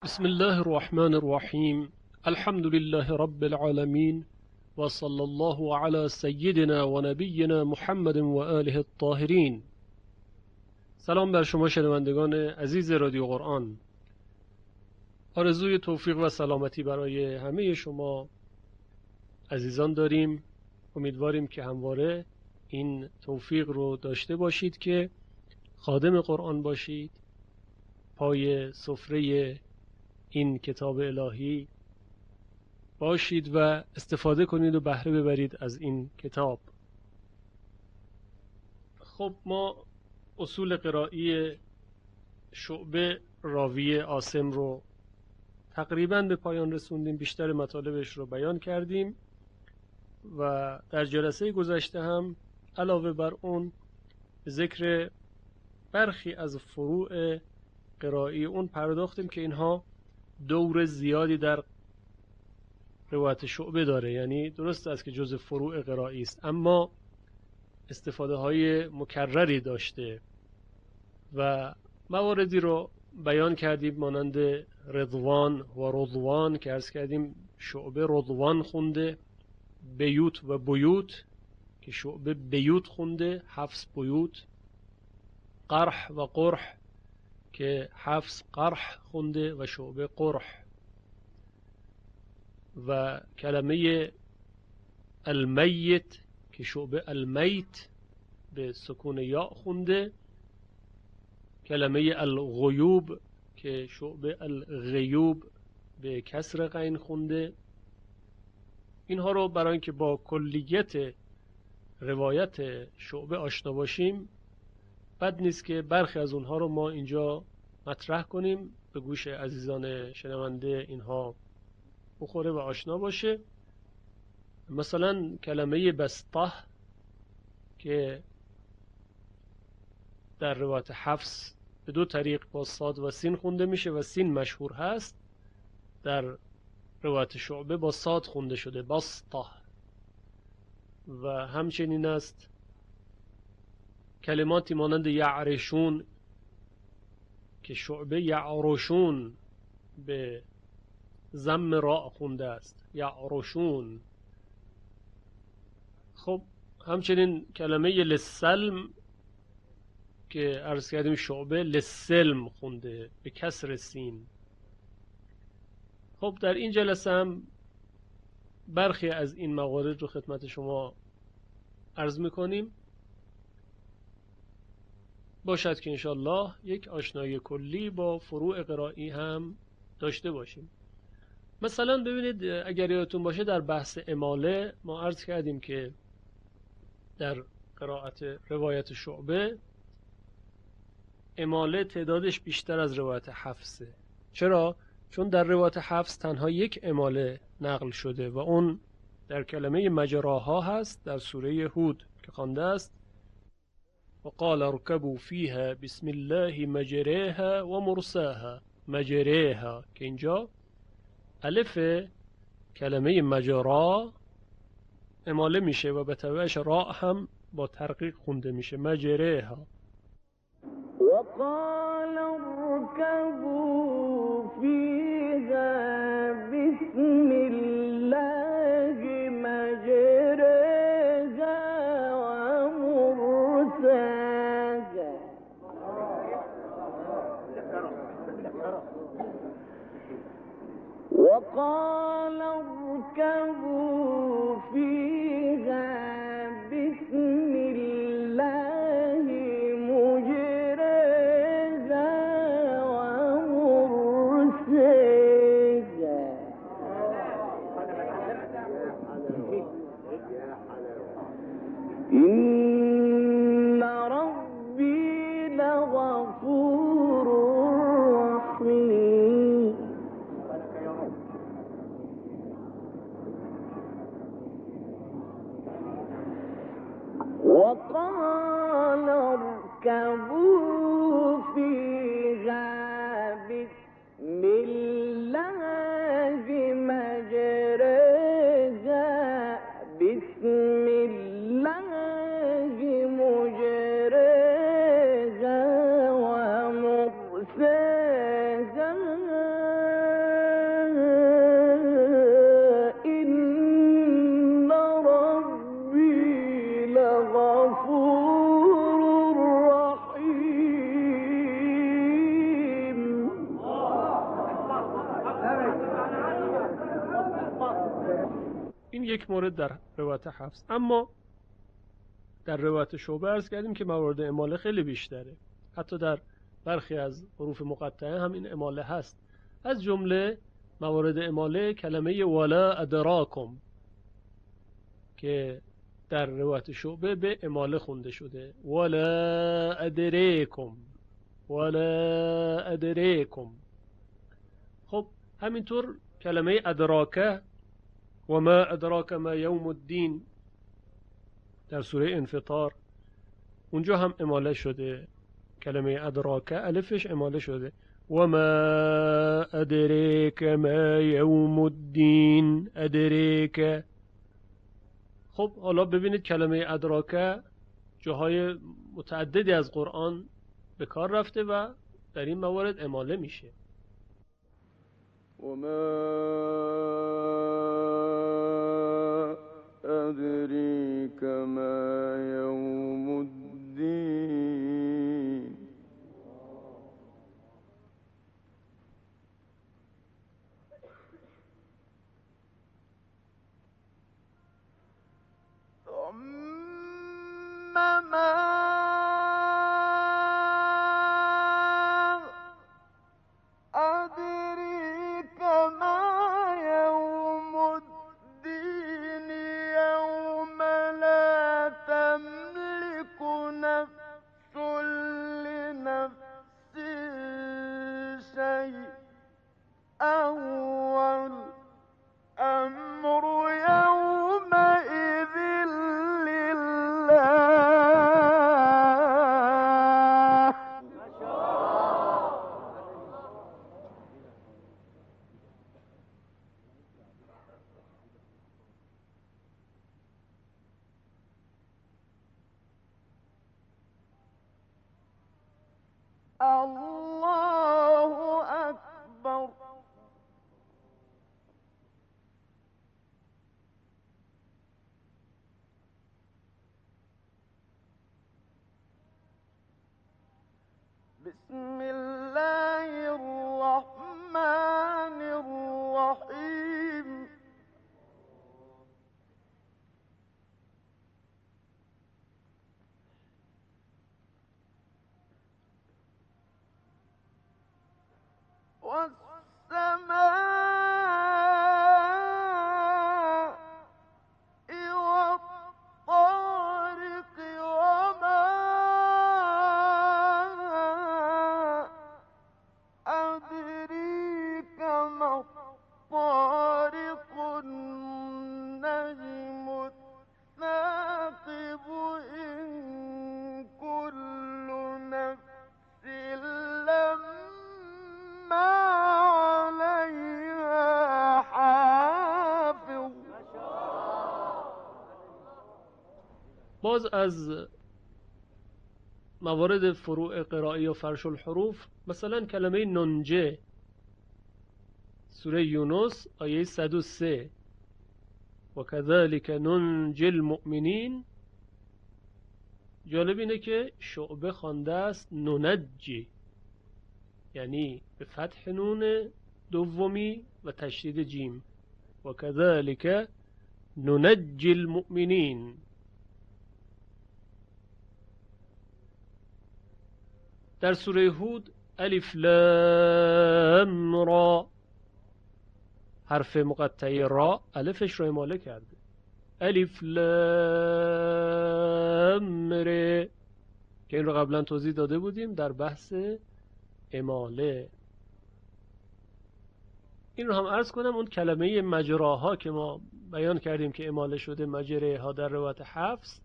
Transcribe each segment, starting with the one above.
بسم الله الرحمن الرحیم. الحمد لله رب العالمین و صلی الله علی سیدنا و نبینا محمد و آله الطاهرین. سلام بر شما شنوندگان عزیز رادیو قرآن. آرزوی توفیق و سلامتی برای همه شما عزیزان داریم. امیدواریم که همواره این توفیق رو داشته باشید که خادم قرآن باشید، پای سفره این کتاب الهی باشید و استفاده کنید و بهره ببرید از این کتاب. خب ما اصول قرائی شعبه راوی عاصم رو تقریبا به پایان رسوندیم، بیشتر مطالبش رو بیان کردیم و در جلسه گذشته هم علاوه بر اون ذکر برخی از فروع قرائی اون پرداختیم که اینها دور زیادی در روایت شعبه داره، یعنی درست است که جزء فروع قرائی است اما استفاده های مکرری داشته و مواردی رو بیان کردیم مانند رضوان و رضوان که عرض کردیم شعبه رضوان خونده، بیوت و بیوت که شعبه بیوت خونده، حفص بیوت، قرح و قرح که حفص قرح خونده و شعبه قرح، و کلمه المیت که شعبه المیت به سکون یا خونده، کلمه الغیوب که شعبه الغیوب به کسر غین خونده. اینها رو برای اینکه با کلیت روایت شعبه آشنا باشیم بد نیست که برخی از اونها رو ما اینجا مطرح کنیم، به گوش عزیزان شنونده اینها بخوره و آشنا باشه. مثلا کلمه بسطه که در روایت حفص به دو طریق با صاد و سین خونده میشه و سین مشهور هست، در روایت شعبه با صاد خونده شده بسطه. و همچنین است کلماتی مانند یعرشون که شعبه یعرشون به ضم راء خونده است، یعرشون. خب همچنین کلمه للسلم که عرض کردیم شعبه للسلم خونده به کسر سین. خب در این جلسه هم برخی از این موارد رو خدمت شما عرض میکنیم، باشد که انشالله یک آشنایی کلی با فروع قرائی هم داشته باشیم. مثلا ببینید اگر یادتون باشه در بحث اماله ما عرض کردیم که در قرائت روایت شعبه اماله تعدادش بیشتر از روایت حفصه. چرا؟ چون در روایت حفص تنها یک اماله نقل شده و اون در کلمه مجراها هست در سوره هود که خوانده است وقال اركبوا فيها بسم الله مجريها و مرساها. مجریها که اینجا الف کلمه مجرا اماله میشه و به تبعش راء هم با ترقیق خونده میشه مجریها. وقال اركبوا فيها بسم الله مجريها ومرساها. وقال اركبوا فيها بسم الله مجريها ومرساها. إن ربي لغفور رحيم. وقال اركبوا فيها بسم الله مجريها بسم الله مجريها ومرساها این یک مورد در روایت حفص. اما در روایت شعبه عرض کردیم که موارد اماله خیلی بیشتره، حتی در برخی از حروف مقطعه هم این اماله هست. از جمله موارد اماله کلمه ولا ادراکم که در روایت شعبه به اماله خونده شده، ولا ادریکم، ولا ادریکم. خب همینطور کلمه ادراکه و ما ادراک ما یوم الدین در سوره انفطار، اونجا هم اماله شده، کلمه ادراکه الفش اماله شده، و ما ادریک ما یوم الدین، ادریک. خب حالا ببینید کلمه ادراکه جاهای متعددی از قرآن به کار رفته و در این موارد اماله میشه. وما أدريك ما يوم الدين ثم ما أدريك ما يوم الدين يوم لا تملك نفس لنفس شيئا والأمر يومئذ لله. الله أكبر. بسم الله الرحمن الرحيم. والسماء والطارق وما أدريك ما الطارق النجم الثاقب إن كل نفس لما عليها حافظ. باز از موارد فروع قرائی و فرش الحروف مثلا کلمه ننجه، سوره یونس آیه 103 و کذالک ننجی المؤمنین، جالب اینه که شعبه خوانده است ننجی، یعنی به فتح نون دومی و تشدید جیم، و کذالک ننجی المؤمنین. در سوره هود الف لام را، حرف مقطعه را الفش رو اماله کرده، الف لام ر، که این رو قبلا توضیح داده بودیم در بحث اماله. این رو هم عرض کنم، اون کلمه مجراها که ما بیان کردیم که اماله شده، مجره ها در روایت حفص،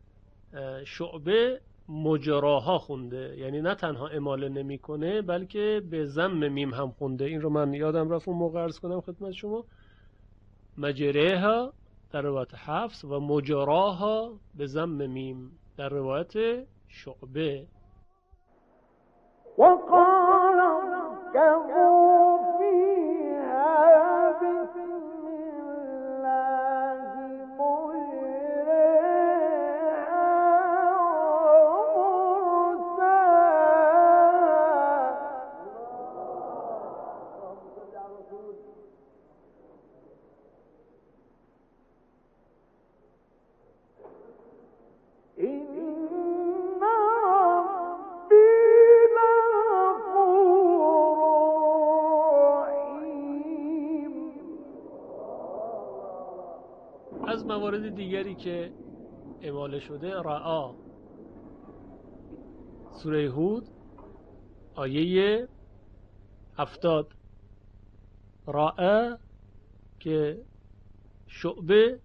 شعبه مجراها خونده، یعنی نه تنها اماله نمیکنه بلکه به ضم میم هم خونده. این رو من یادم رفت اون موقع عرض کنم خدمت شما، مجره ها در روایت حفص و مجراها به ضم میم در روایت شعبه. وقال اركبوا فيها بسم الله مجريها ومرساها. موارد دیگری که اعمال شده رعا، سوره هود آیه 70 رعا که شعبه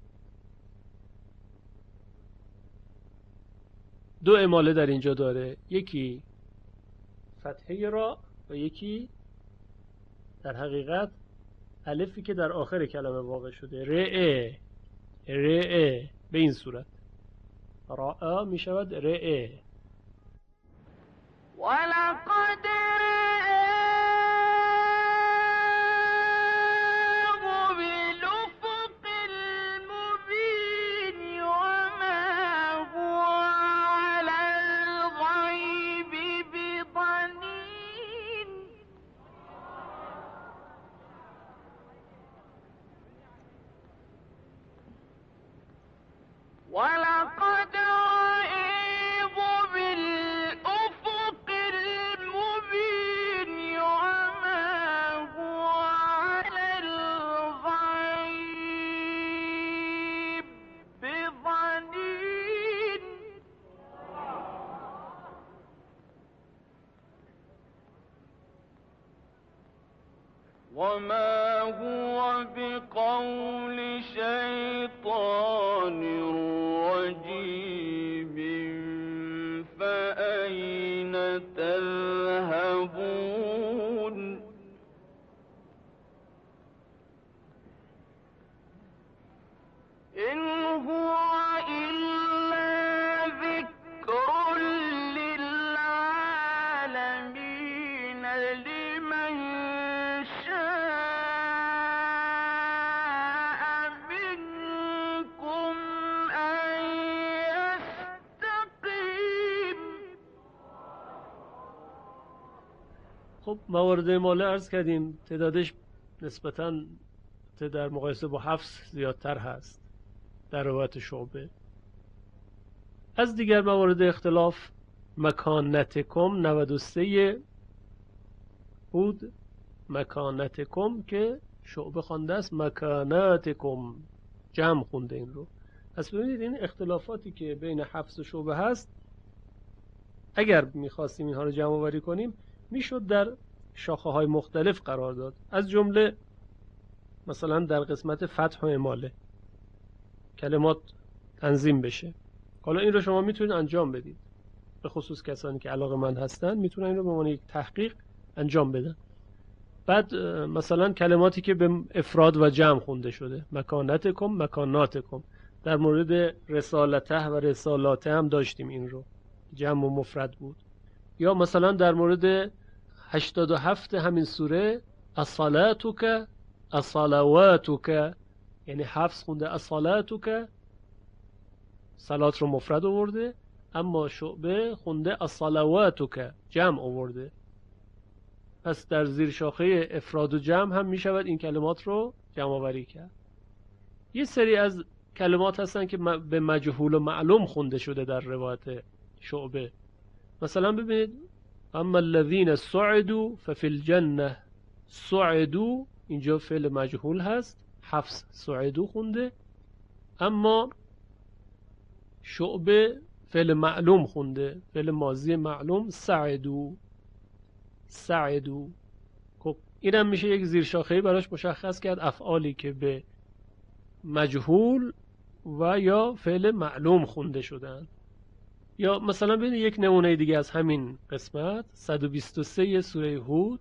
دو اعماله در اینجا داره، یکی فتحه را و یکی در حقیقت الفی که در آخر کلمه واقع شده، رعه به این صورت رعا می شود رعه. ولقد رآه بالأفق المبين وما هو على الغيب بضنين. وما هو بقول شيطان رجيم فأين تذهبون. إن هو إلا ذكر للعالمين لمن شاء منكم أن يستقيم. خب موارد اعماله عرض کردیم تعدادش نسبتاً در مقایسه با حفص زیادتر هست در روایت شعبه. از دیگر موارد اختلاف مکانتکم 93 بود، مکانتکم که شعبه خوانده است مکاناتکم جمع خونده این رو. پس ببینید این اختلافاتی که بین حفص و شعبه هست اگر میخواستیم اینها رو جمع آوری کنیم میشد در شاخه های مختلف قرار داد، از جمله مثلا در قسمت فتح و اعماله کلمات تنظیم بشه. حالا این رو شما میتونید انجام بدید، به خصوص کسانی که علاقه‌مند هستن میتونن این رو به عنوان یک تحقیق انجام بدن. بعد مثلا کلماتی که به افراد و جمع خونده شده، مکانتکم مکاناتکم، در مورد رسالته و رسالاته هم داشتیم این رو، جمع و مفرد بود. یا مثلا در مورد 87 همین سوره الصلاتک الصلواتک، یعنی حفص خونده الصلاتک صلات رو مفرد آورده، اما شعبه خونده الصلواتک جمع آورده. پس در زیر شاخه افراد و جمع هم می شود این کلمات رو جمع آوری کرد. یه سری از کلمات هستن که به مجهول و معلوم خونده شده در روایت شعبه. مثلا ببینید اما الذین صعدوا ففی الجنه، صعدوا اینجا فعل مجهول هست، حفص صعدوا خونده، اما شعبه فعل معلوم خونده، فعل ماضی معلوم سعدوا سعدوا. خب اینم میشه یک زیر شاخه‌ای براش مشخص کرد، افعالی که به مجهول و یا فعل معلوم خونده شدن. یا مثلا ببینید یک نمونه دیگه از همین قسمت 123 سوره هود،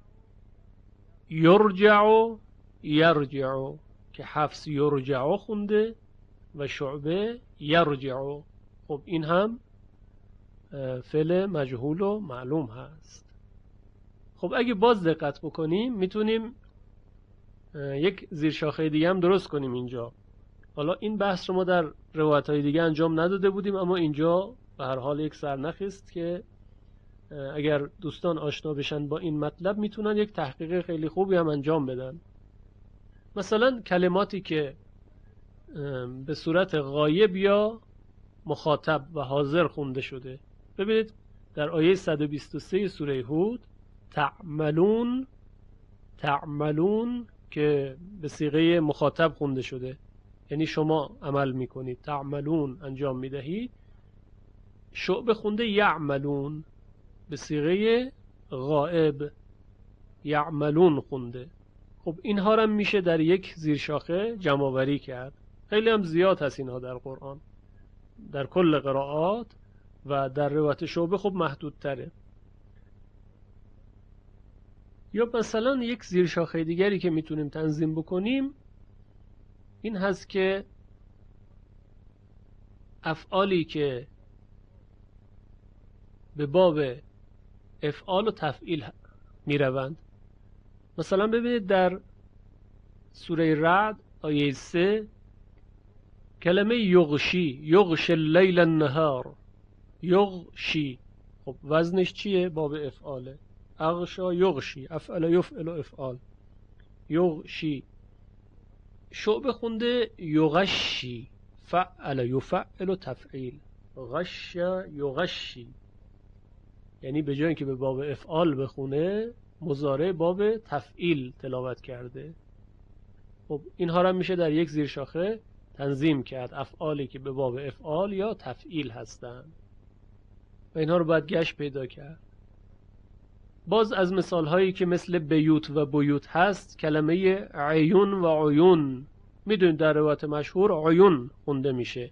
یرجع یرجع که حفص یرجع خونده و شعبه یرجع. خب این هم فعل مجهول و معلوم هست. خب اگه باز دقت بکنیم میتونیم یک زیرشاخه دیگه هم درست کنیم اینجا. حالا این بحث رو ما در روایت‌های دیگه انجام نداده بودیم، اما اینجا به هر حال یک سرنخی است که اگر دوستان آشنا بشن با این مطلب میتونن یک تحقیق خیلی خوبی هم انجام بدن. مثلا کلماتی که به صورت غایب یا مخاطب و حاضر خونده شده، ببینید در آیه 123 سوره هود تعملون، تعملون که به صیغه مخاطب خونده شده، یعنی شما عمل میکنید، تعملون انجام میدهید. شعبه خونده یعملون به صیغه غائب، یعملون خونده. خب اینها هم میشه در یک زیرشاخه جمع‌آوری کرد. خیلی هم زیاد هست اینها در قرآن، در کل قرائات و در روایت شعبه خب محدودتره. یا مثلا یک زیرشاخه دیگری که میتونیم تنظیم بکنیم این هست که افعالی که به باب افعال و تفعیل میروند. مثلا ببینید در سوره رعد آیه 3 کلمه یغشی، یغش اللیل النهار، یغشی، خب وزنش چیه؟ باب افعاله. اغشا یغشی، افعل یفعل و افعال، یغشی. شعبه خونده یغشی، فعل یفعل و تفعیل، غش یغشی، یعنی به جای اینکه به باب افعال بخونه مضارع باب تفعیل تلاوت کرده. خب اینها را میشه در یک زیرشاخه تنظیم کرد، افعالی که به باب افعال یا تفعیل هستند و اینها رو باید گشت پیدا کرد. باز از مثال هایی که مثل بیوت و بیوت هست کلمه عیون و عیون، میدونید در روایت مشهور عیون خونده میشه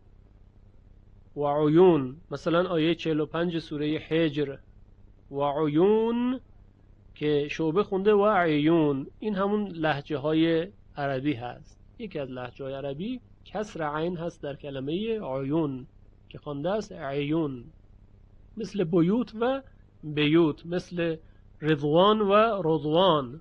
و عیون. مثلا آیه 45 سوره حجر و عیون که شعبه خونده و عیون، این همون لهجه های عربی هست. یکی از لهجه های عربی کسر عین هست در کلمه عیون که خوانده است عیون، مثل بیوت و بیوت، مثل رضوان و رضوان.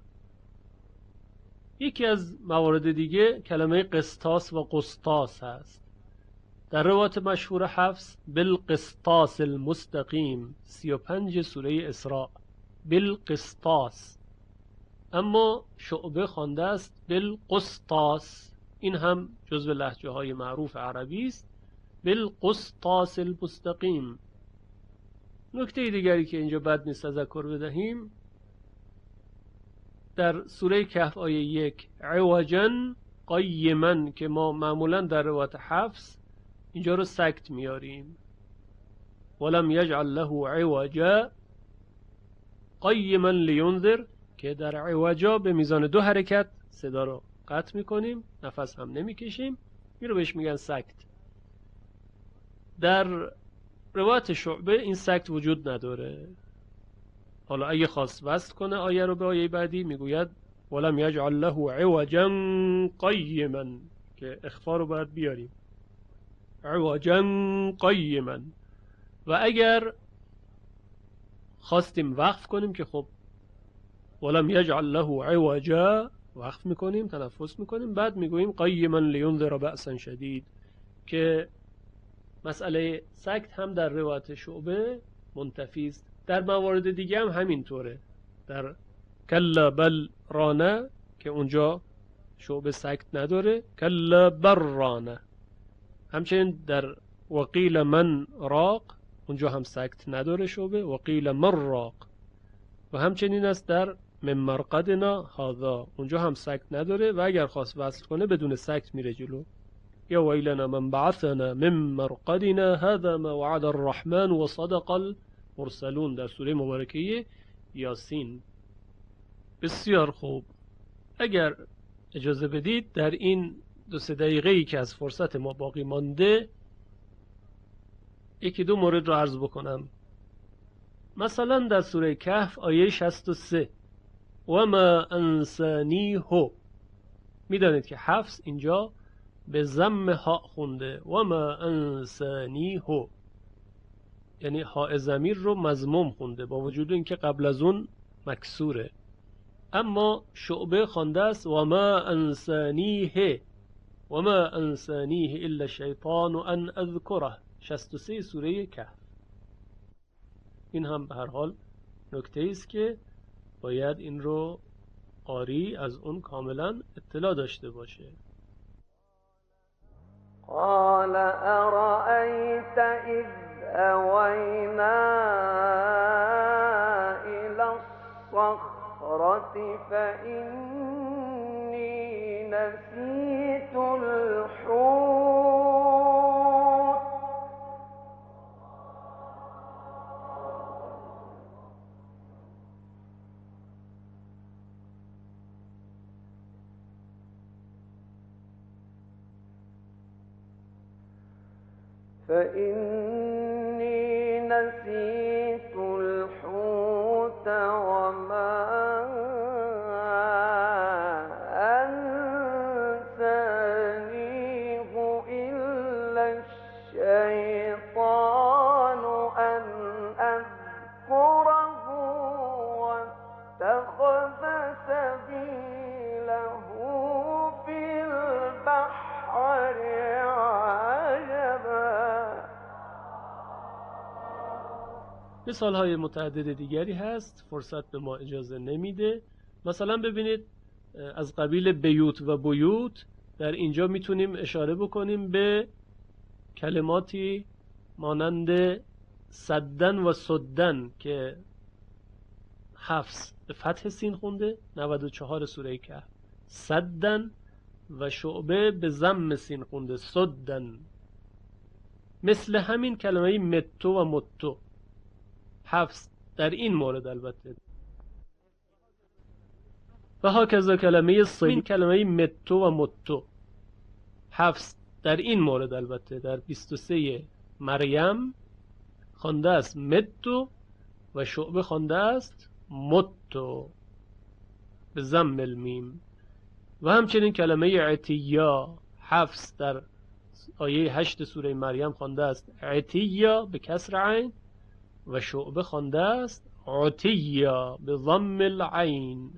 یکی از موارد دیگه کلمه قسطاس و قسطاس هست. در روایت مشهور حفص بالقسطاس المستقیم 35 سوره اسراء، بالقسطاس. اما شعبه خوانده است بالقسطاس، این هم جزو لهجه های معروف عربی است، بالقسطاس المستقیم. نکته دیگری که اینجا بد نیست تذکر بدهیم، در سوره کهف آیه 1 عوجا قیما که ما معمولا در روایت حفص اینجا رو سکت میاریم، ولم یجعل له عوجا قیما لینذر که در عوجا به میزان 2 حرکت صدا رو قطع میکنیم، نفس هم نمیکشیم، این رو بهش میگن سکت. در روایت شعبه این سکت وجود نداره. حالا اگه خواست وصل کنه آیه رو به آیه بعدی میگوید ولم یجعل له عوجا قیما که اخفا رو باید بیاریم، عوجا قیما. و اگر خواستیم وقف کنیم که خب ولم یجعل له عوجا، وقف میکنیم، تنفس میکنیم، بعد میگوییم قیما لینذر بأسا شدید که مسئله سکت هم در روایت شعبه منتفی است. در موارد دیگه هم همینطوره. در کلا بل رانه که اونجا شعبه سکت نداره، کلا بر رانه. همچنین در وقیل من راق اونجا هم سکت نداره شعبه، وقیل من راق. و همچنین است در من مرقدنا هذا، اونجا هم سکت نداره و اگر خواست وصل کنه بدون سکت میره جلو. یا ویلنا من بعثنا من مرقدنا هذا ما وعد الرحمن وصدق المرسلون در سوره مبارکه یاسین. بسیار خوب، اگر اجازه بدید در این 2-3 دقیقه‌ای که از فرصت ما باقی مانده 1-2 مورد رو عرض بکنم. مثلا در سوره کهف آیه 63 و ما انسانیه، میدانید که حفص اینجا به ضم ها خونده و ما انسانیه، یعنی ها ضمیر رو مضموم خونده با وجود اینکه قبل از اون مکسوره. اما شعبه خوانده است و ما انسانیه، و ما انسانیه الا الشیطان ان اذکره 63 سوره کهف. این هم به هر حال نکته است که باید این رو قاری از اون کاملا اطلاع داشته باشه. قال أرأيت إذ أوينا إلى الصخرة فإني نسيت الحوت فإني نسيت الحوت وما أنسانيه إلا الشيطان أن أذكره واتخذ سبيله في البحر عجبا. مثال های متعدد دیگری هست، فرصت به ما اجازه نمیده. مثلا ببینید از قبیل بیوت و بیوت در اینجا میتونیم اشاره بکنیم به کلماتی مانند صدن و صدن که حفص به فتح سین خونده 94 سوره کهف، صدن، و شعبه به ضم سین خونده صدن. مثل همین کلمه متو و متو، حفص در این مورد البته، و هاکذا کلمه صلی، کلمه متو و متو، حفص در این مورد البته در 23 مریم خوانده است متو و شعبه خوانده است متو به ضم المیم. و همچنین کلمه عتیا، حفص در آیه 8 سوره مریم خوانده است عتیا به کسر عین و شعبه خوانده است عتیا به ضم العین.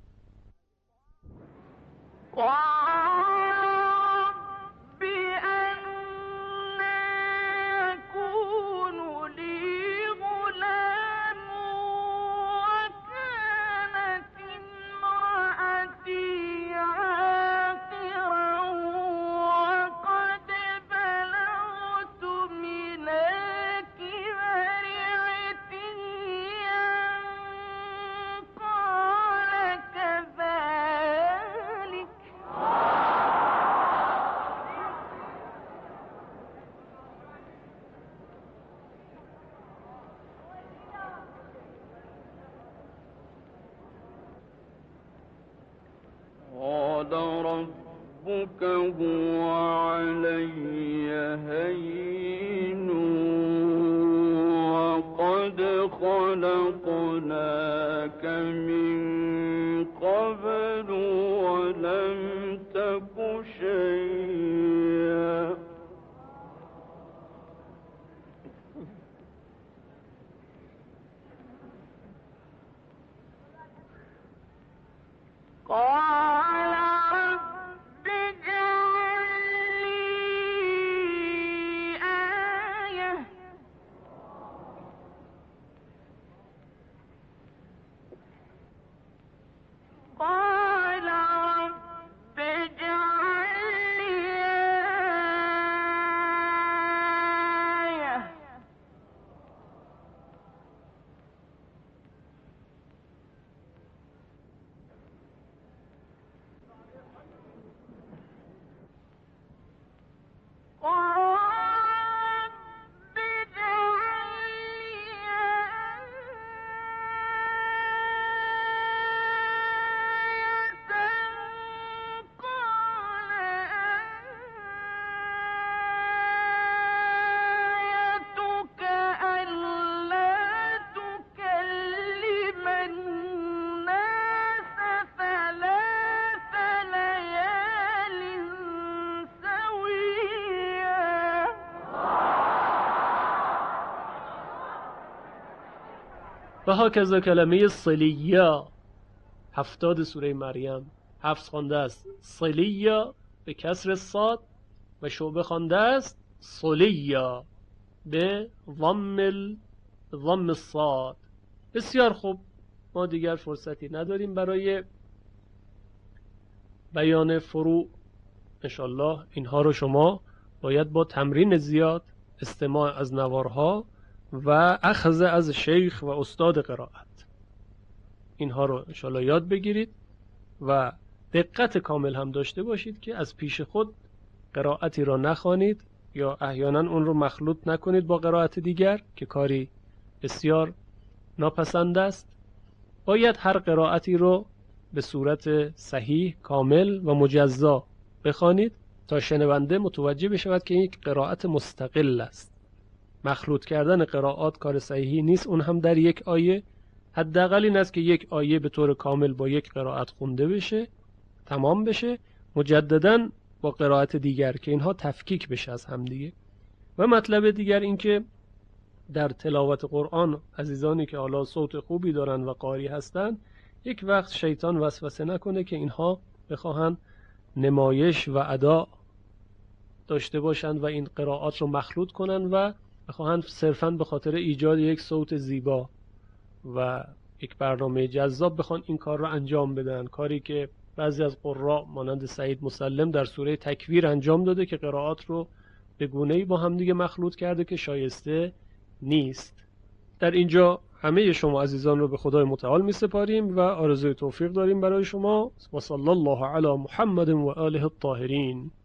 ربك هو علي هين وقد خلقناك من قبل ولم تك شيئا. و هاکذا کلمه صلیا 70 سوره مریم، حفص خوانده است صلیا به کسر صاد و شعبه خوانده است صلیا به ضم الصاد. بسیار خوب، ما دیگر فرصتی نداریم برای بیان فروع. انشالله اینها رو شما باید با تمرین زیاد، استماع از نوارها و اخذ از شیخ و استاد قرائت، اینها رو انشالله یاد بگیرید و دقت کامل هم داشته باشید که از پیش خود قرائتی را نخوانید یا احیانا اون رو مخلوط نکنید با قرائت دیگر که کاری بسیار ناپسند است. باید هر قرائتی رو به صورت صحیح، کامل و مجزا بخوانید تا شنونده متوجه بشود که این یک قرائت مستقل است. مخلوط کردن قرائات کار صحیحی نیست، اون هم در یک آیه. حداقل این است که یک آیه به طور کامل با یک قرائت خونده بشه، تمام بشه، مجدداً با قرائت دیگر که اینها تفکیک بشه از هم دیگه. و مطلب دیگر این که در تلاوت قرآن عزیزانی که حالا صوت خوبی دارن و قاری هستن، یک وقت شیطان وسوسه نکنه که اینها بخواهن نمایش و ادا داشته باشند و این قرائات رو مخلوط کنن و بخواهن صرفاً به خاطر ایجاد یک صوت زیبا و یک برنامه جذاب بخوان این کار رو انجام بدن، کاری که بعضی از قراء مانند سعید مسلم در سوره تکویر انجام داده که قرائات رو به گونه‌ای با هم دیگه مخلوط کرده که شایسته نیست. در اینجا همه شما عزیزان رو به خدای متعال می سپاریم و آرزوی توفیق داریم برای شما. و صلی الله علی محمد و آله الطاهرین.